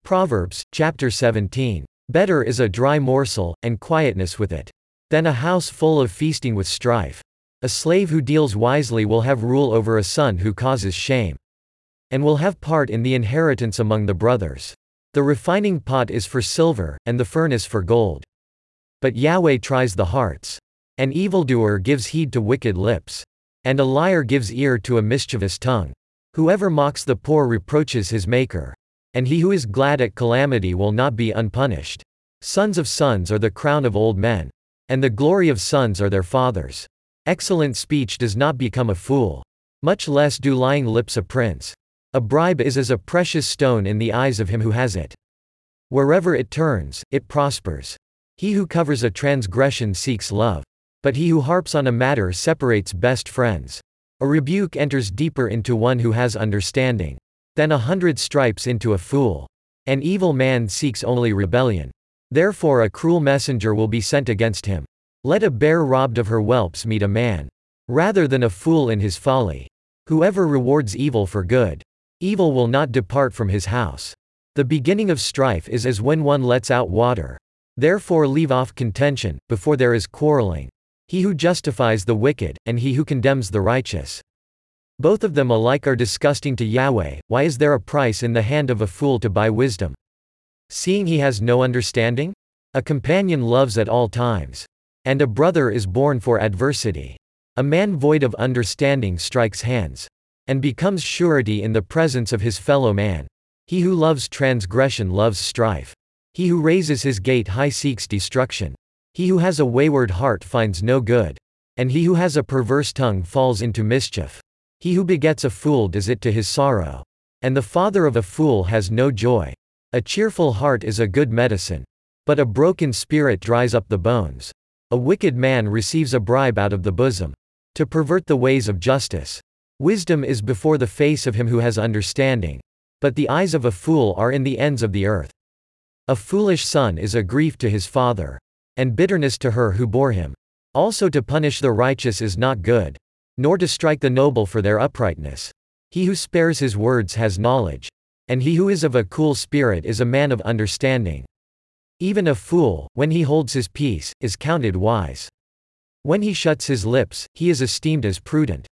Proverbs, chapter 17. Better is a dry morsel, and quietness with it, than a house full of feasting with strife. A slave who deals wisely will have rule over a son who causes shame, and will have part in the inheritance among the brothers. The refining pot is for silver, and the furnace for gold. But Yahweh tries the hearts. An evildoer gives heed to wicked lips, and a liar gives ear to a mischievous tongue. Whoever mocks the poor reproaches his Maker, and he who is glad at calamity will not be unpunished. Sons of sons are the crown of old men, and the glory of sons are their fathers. Excellent speech does not become a fool, much less do lying lips a prince. A bribe is as a precious stone in the eyes of him who has it. Wherever it turns, it prospers. He who covers a transgression seeks love, but he who harps on a matter separates best friends. A rebuke enters deeper into one who has understanding than 100 stripes into a fool. An evil man seeks only rebellion. Therefore a cruel messenger will be sent against him. Let a bear robbed of her whelps meet a man, rather than a fool in his folly. Whoever rewards evil for good, evil will not depart from his house. The beginning of strife is as when one lets out water. Therefore leave off contention, before there is quarreling. He who justifies the wicked, and he who condemns the righteous, both of them alike are disgusting to Yahweh. Why is there a price in the hand of a fool to buy wisdom, seeing he has no understanding? A companion loves at all times, and a brother is born for adversity. A man void of understanding strikes hands, and becomes surety in the presence of his fellow man. He who loves transgression loves strife. He who raises his gate high seeks destruction. He who has a wayward heart finds no good, and he who has a perverse tongue falls into mischief. He who begets a fool does it to his sorrow, and the father of a fool has no joy. A cheerful heart is a good medicine, but a broken spirit dries up the bones. A wicked man receives a bribe out of the bosom, to pervert the ways of justice. Wisdom is before the face of him who has understanding, but the eyes of a fool are in the ends of the earth. A foolish son is a grief to his father, and bitterness to her who bore him. Also to punish the righteous is not good, nor to strike the noble for their uprightness. He who spares his words has knowledge, and he who is of a cool spirit is a man of understanding. Even a fool, when he holds his peace, is counted wise. When he shuts his lips, he is esteemed as prudent.